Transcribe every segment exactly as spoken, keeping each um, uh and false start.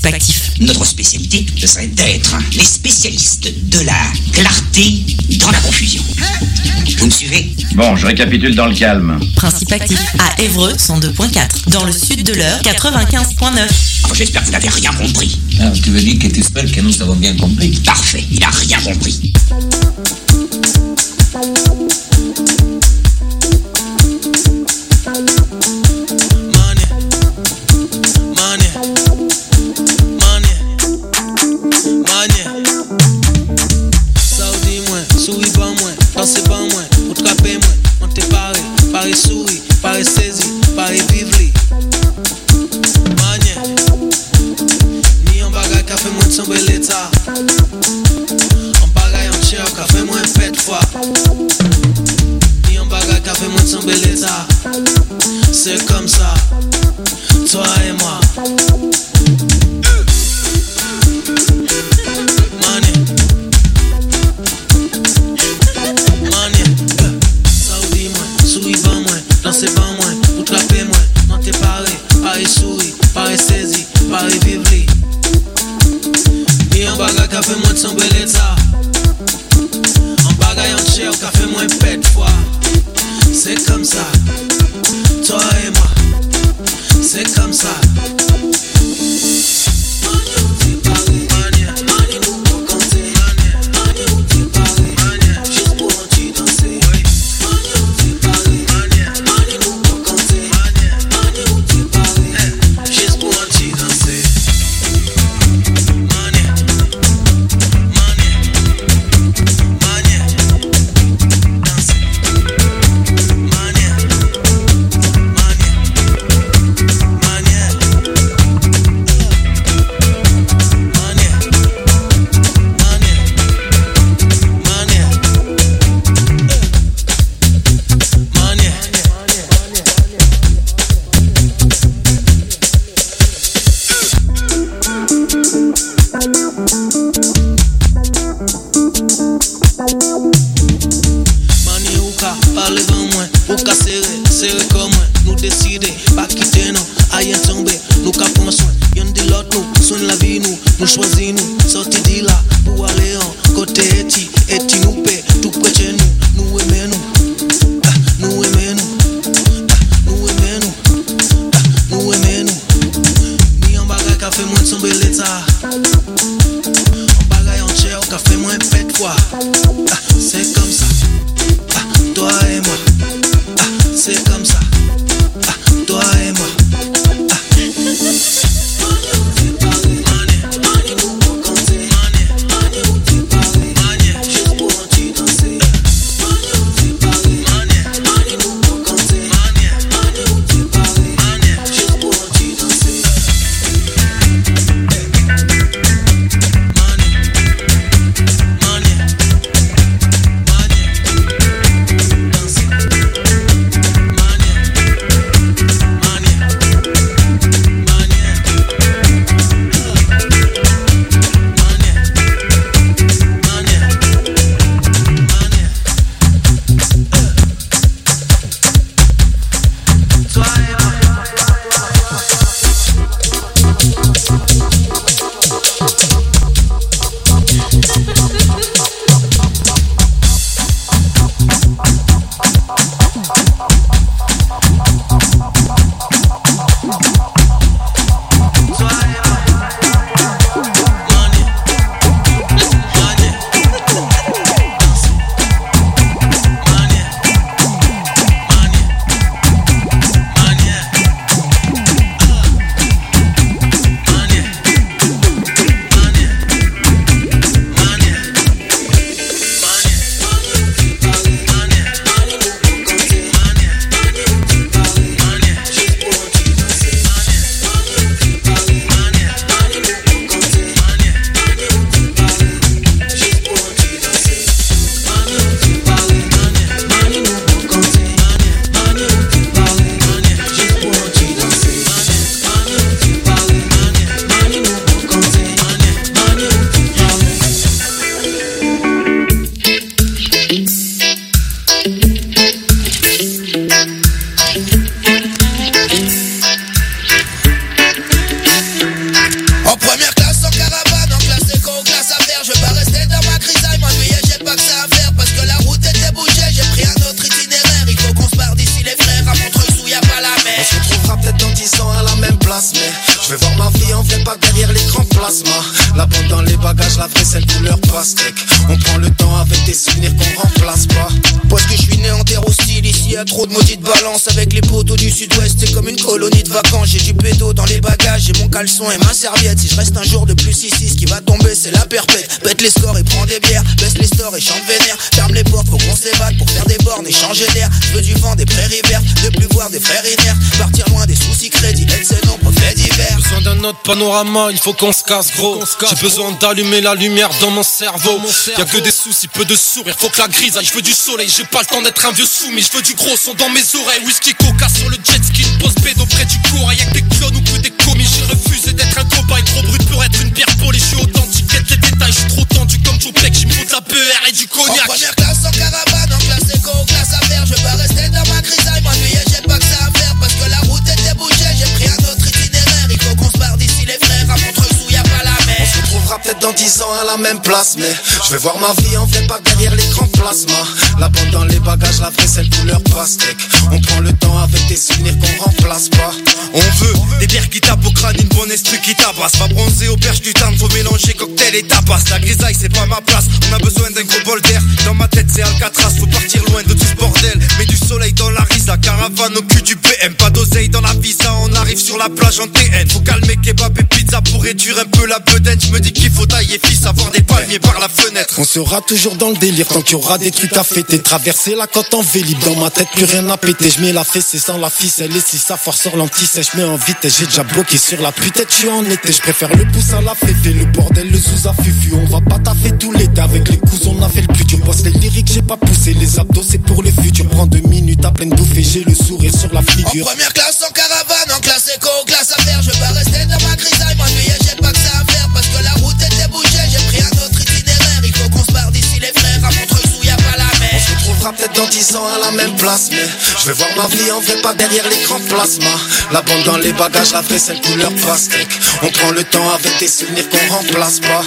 Participatif. Notre spécialité, ce serait d'être les spécialistes de la clarté dans la confusion. Vous me suivez? Bon, je récapitule dans le calme. Participatif. À Évreux, cent deux virgule quatre. Dans le sud de l'Eure, quatre-vingt-quinze virgule neuf. Enfin, j'espère que vous n'avez rien compris. Alors, tu veux dire que tu espères que nous avons bien compris? Parfait, il a rien compris. C'est comme ça, toi et moi. Money, money. Saoudi moi, souris ban moi, danser ban moi, ou trapper moi, monter paré, paré souris, paré saisi, paré vivre. Ni un bagage qui a fait moins de son bel état. Un bagage en chair qui a fait moins pète foi. C'est comme ça. Toi et moi, c'est comme ça. Money, money, nous pour compter. pastèque. On prend le temps avec des souvenirs qu'on remplace pas. Parce que je suis né en terre hostile, ici y'a trop de maudites balances. Avec les poteaux du sud-ouest, c'est comme une colonie de vacances. J'ai du pédo dans les bagages, j'ai mon caleçon et ma serviette. Si je reste un jour de plus ici, ce qui va tomber c'est la perpète. Pète les scores et prends des bières, baisse les stores et chante vénère. Ferme les portes, faut qu'on s'évade pour faire des bornes et changer d'air. Je veux du vent, des prairies vertes, de plus voir des frères inertes. Partir loin des soucis crédits, être c'est non, prophète d'hiver. Besoin d'un autre panorama, il faut qu'on se casse gros. J'ai besoin d'allumer la lumière dans mon cerveau. Y'a que des soucis, peu de sourire, faut que la grisaille. Je veux du soleil, j'ai pas le temps d'être un vieux soumis. Je veux du gros son dans mes oreilles. Whisky coca sur le jet ski, pose bédo près du cours. Y'a que des clones ou que des commis. J'ai refusé d'être un cobaye, trop brut pour être une pierre polie. Je suis authentique, quête les détails, je suis trop tendu comme Joe Peck. J'me faut de la P R et du cognac. En première classe en caravane, en classe éco, classe affaires. Je veux pas rester dans ma grisaille, m'ennuyer, j'ai pas que ça à faire. Parce que la route était bouchée, j'ai pris un autre itinéraire. Il faut qu'on se barre d'ici les frères, à Montreuil où y'a pas la mer. On se retrouvera peut-être dans dix ans à la même place. Mais je vais voir ma vie en vrai, pas derrière l'écran plasma. La bande dans les bagages, la vraie c'est couleur pastèque. On prend le temps avec des souvenirs qu'on remplace pas. On veut des bières qui tapent au crâne, une bonne estru qui tabasse. Pas bronzé au perche du tarn, faut mélanger cocktail et tapas. La grisaille c'est pas ma place, on a besoin d'un gros bol d'air. Dans ma tête c'est Alcatraz, faut partir loin de tout ce bordel. Mets du soleil dans la risa, caravane au cul du P M. Pas d'oseille dans la visa, on arrive sur la plage en T N. Faut calmer kebab et pizza pour réduire un peu la bedaine. J'me dis qu'il faut tailler fils, avoir des palmiers par la fenêtre. On sera toujours dans le délire tant qu'il y aura des trucs à fêter. Traverser la côte en vélib, dans ma tête plus rien à péter. J'mets la fessée sans la ficelle et si ça force sur l'anti-sèche. J'mets en vitesse, j'ai déjà bloqué sur la putette, j'suis en été. J'préfère le pouce à la féfé, le bordel, le sous à fufu. On va pas taffer tout l'été, avec les coups on a fait le plus dur. Bosse les lyriques, j'ai pas poussé, les abdos c'est pour le futur. Prends deux minutes à pleine bouffée, j'ai le sourire sur la figure. En première classe en caravane, en classe éco, classe affaires. Je veux pas rester dans ma grisaille, m'ennuyer, j'ai pas que ça à faire. Parce que la route était bouchée, j'ai pris un autre itinéraire. Il faut qu'on se barre d'ici les frères, à Montreuil où y'a pas la mer. On se retrouvera peut-être dans dix ans à la même place. Mais je vais voir ma vie en vrai, pas derrière l'écran plasma. La bande dans les bagages, la vraie c'est couleur pastèque. On prend le temps avec des souvenirs qu'on remplace pas.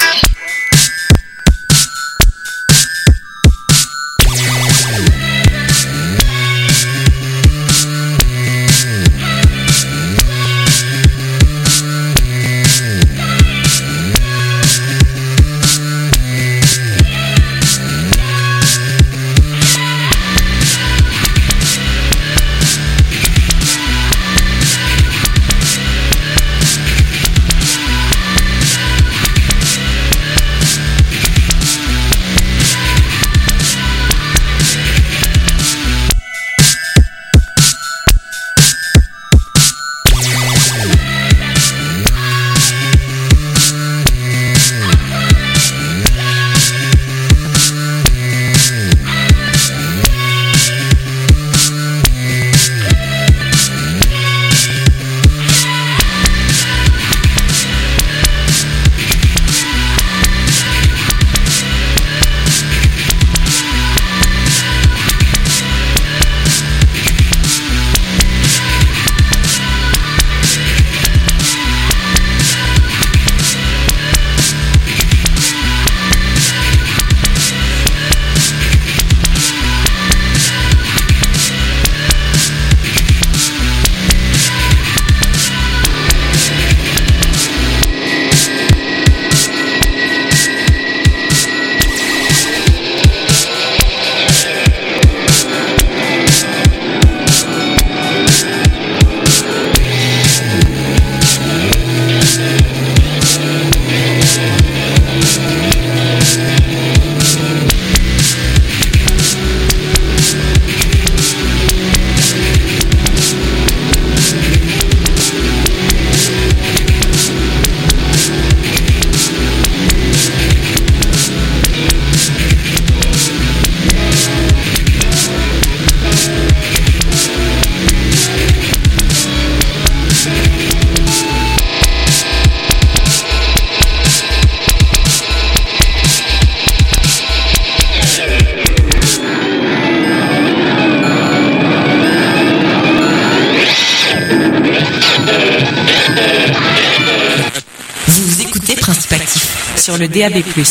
Sur le D A B plus.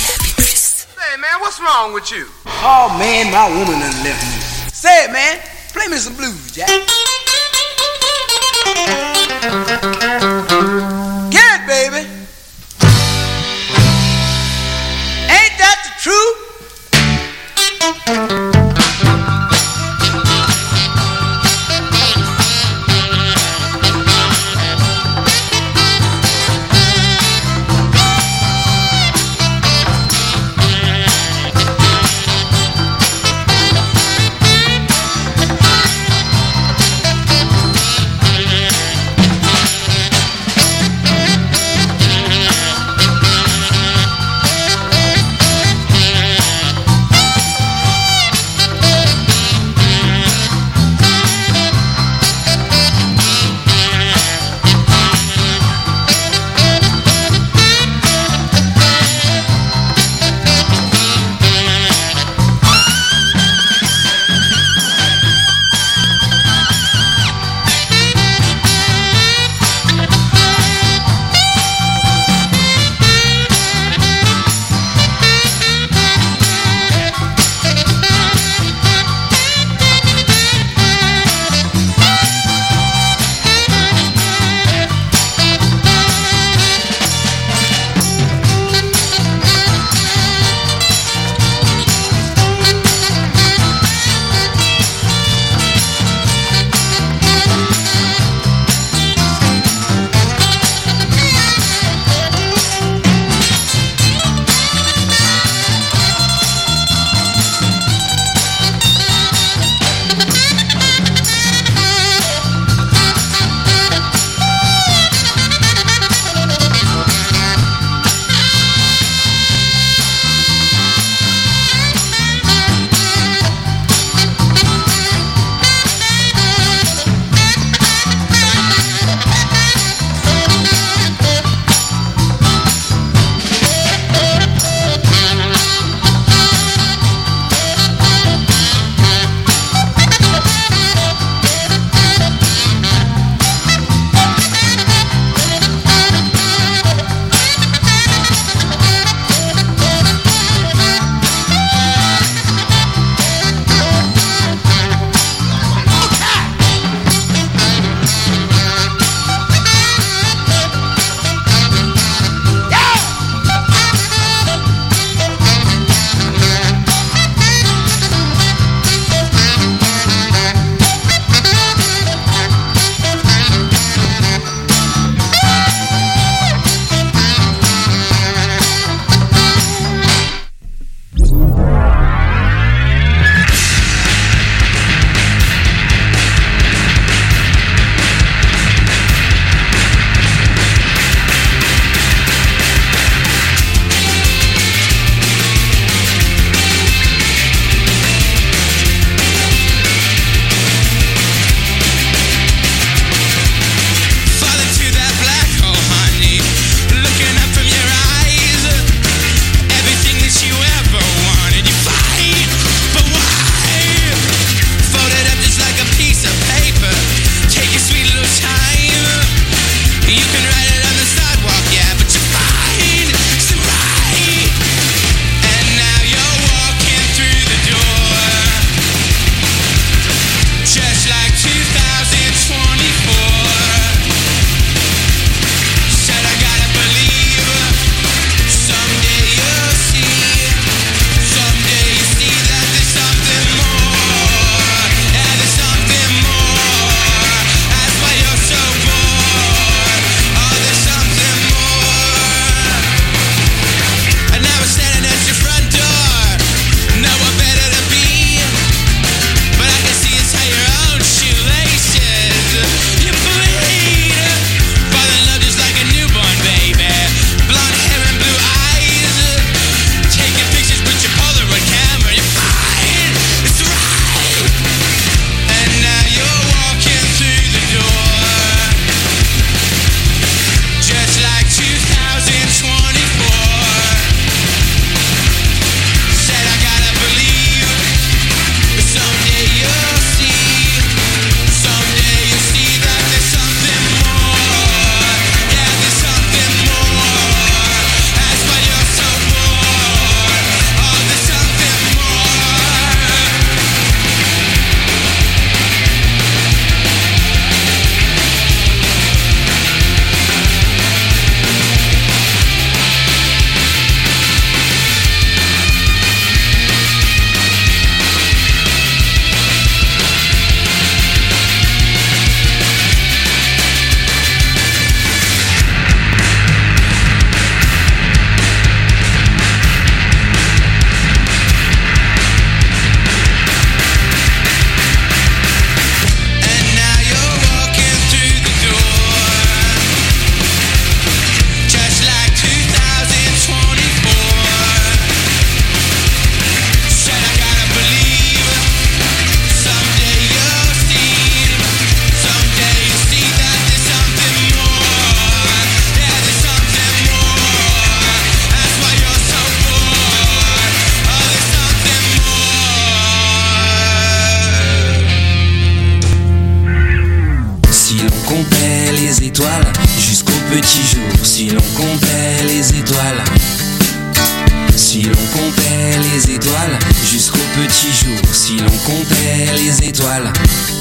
Hey man, what's wrong with you? Oh man, my woman done left me. Say it man, play me some blues, Jack. Get it, baby. l'on comptait les étoiles.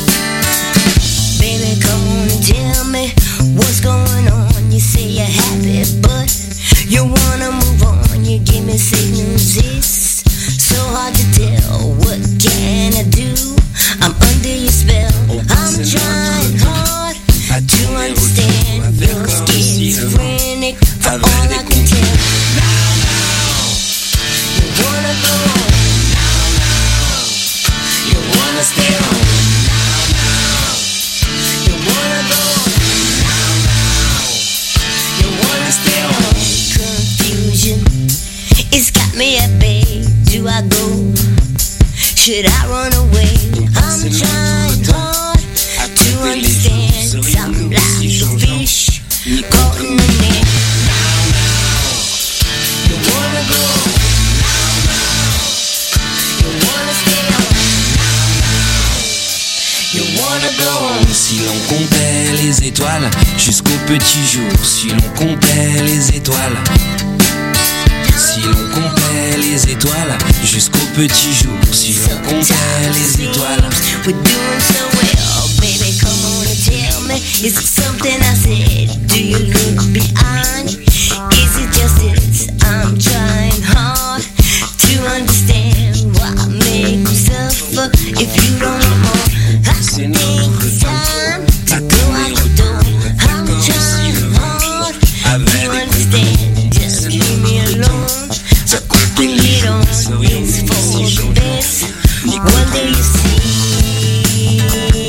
Baby, come on and tell me what's going on. You say you're happy, but you wanna move on. You give me signals, it's so hard to tell. What can I do? I'm under your spell. I'm trying hard to understand. You're schizophrenic for all I can tell. Now, now, you wanna go on. Now, now, you wanna stay on. Now, now, you wanna go on. Now, now, you wanna stay on. Confusion, it's got me at bay. Do I go? Should I run away? I'm trying hard to understand. I'm like a fish caught in the net. Now, now, you wanna go? Now, now, you wanna stay on. Now, now, you wanna go? Si l'on comptait les étoiles jusqu'au petit jour, si l'on comptait les étoiles. Si l'on comptait les étoiles jusqu'au petit jour, si l'on comptait les étoiles. We're doing so well, baby, come on and tell me, is it something I said? Do you look beyond? Is it just this? I'm trying hard to understand why I make you suffer if you don't want more. I think it's time to go out the door. I'm trying hard to understand, just leave me alone. So quickly it on, it's for the best. What do you see?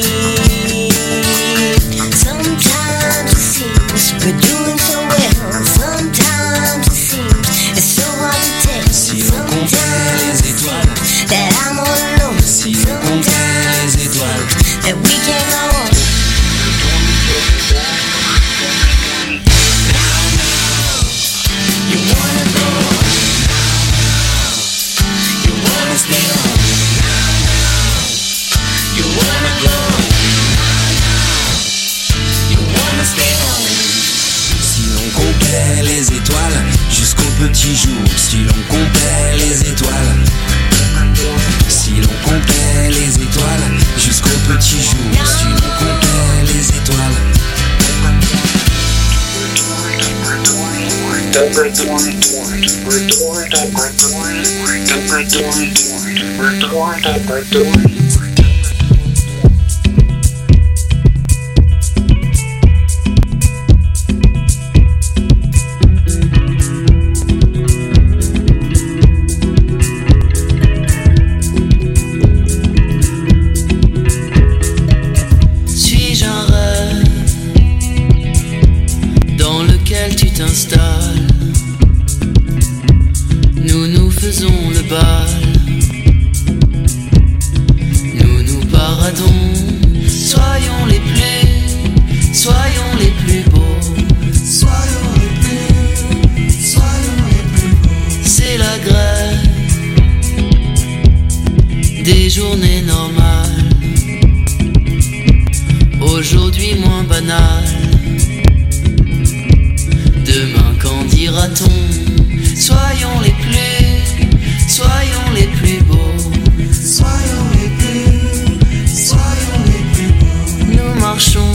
Sometimes it seems we're doing so well. Sometimes it seems it's so hard to tell. Sometimes it seems that I'm all alone. Sometimes it seems that we can't go on. Now, now, you wanna go on. You wanna stay on. Now, now, you wanna go. Now, now, you wanna stay on. Si l'on comptait les étoiles jusqu'au petit jour, si l'on comptait les étoiles. Si l'on comptait les étoiles jusqu'au petit jour, si l'on comptait les étoiles. Suis-je un rêve dans lequel tu t'installes? Nous nous faisons le bal, nous nous paradons. Soyons les plus, soyons les plus beaux. Soyons les plus, soyons les plus beaux. C'est la grève des journées normales, aujourd'hui moins banales. Demain qu'en dira-t-on? Soyons les plus, soyons les plus beaux. Soyons les plus, soyons les plus beaux. Nous marchons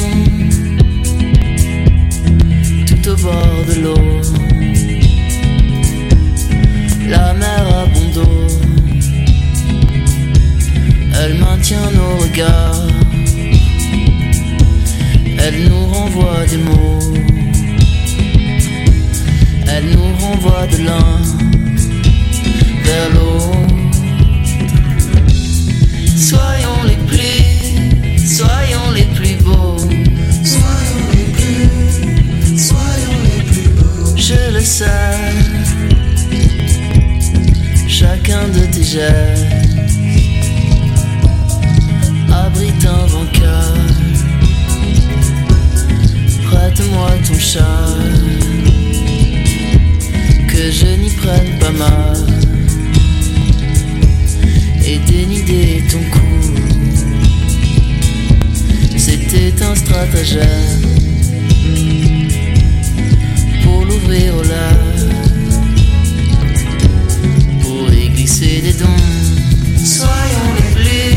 tout au bord de l'eau. La mer a bon dos, elle maintient nos regards, elle nous renvoie des mots, elle nous renvoie de l'un vers l'autre. Soyons les plus, soyons les plus beaux. Soyons les plus, soyons les plus beaux. Je le sais, chacun de tes gestes abrite un vainqueur. Prête-moi ton châle, que je n'y prenne pas mal, et dénider ton cou. C'était un stratagème pour l'ouvrir au large, pour y glisser des dons. Soyons les plus,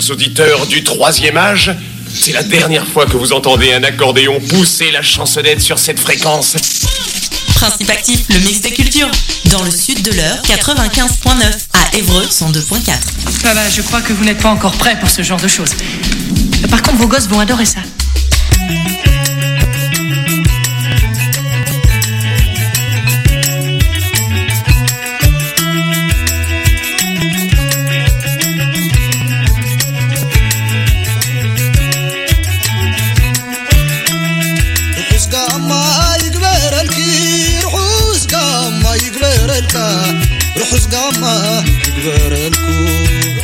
chers auditeurs du troisième âge, c'est la dernière fois que vous entendez un accordéon pousser la chansonnette sur cette fréquence. Principe actif, le mix des cultures. Dans le sud de l'heure, quatre-vingt-quinze point neuf. À Évreux, cent deux point quatre. Ah bah, je crois que vous n'êtes pas encore prêts pour ce genre de choses. Par contre, vos gosses vont adorer ça. رحوز قاما يقبر الكون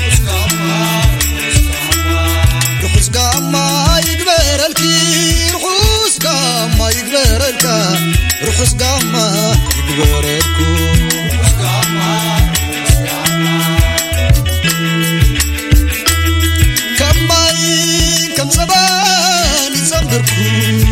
رحوز قاما يقبر الكي رحوز قاما يقبر الكا رحوز قاما يقبر الكون كم ماي كم زمان يزمركون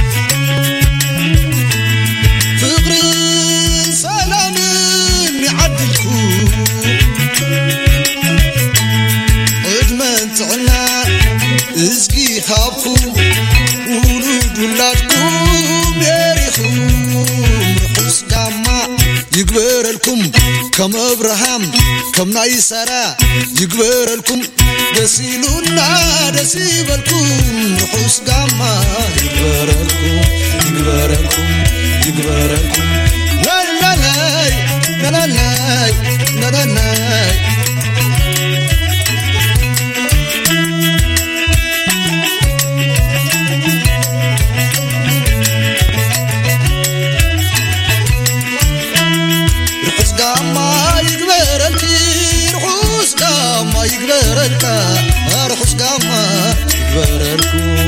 ازقي خابكم ولود ولادكم ياريخم رحوس قاما يقبر لكم كم ابراهام كم نايسرا يقبر لكم دسيلونا دسيب لكم رحوس قاما يقبر لكم يقبر لكم يقبر لكم لا لا لا لا لا لا لا لا ما يقدر الكا أرخص قاما يقدر الكون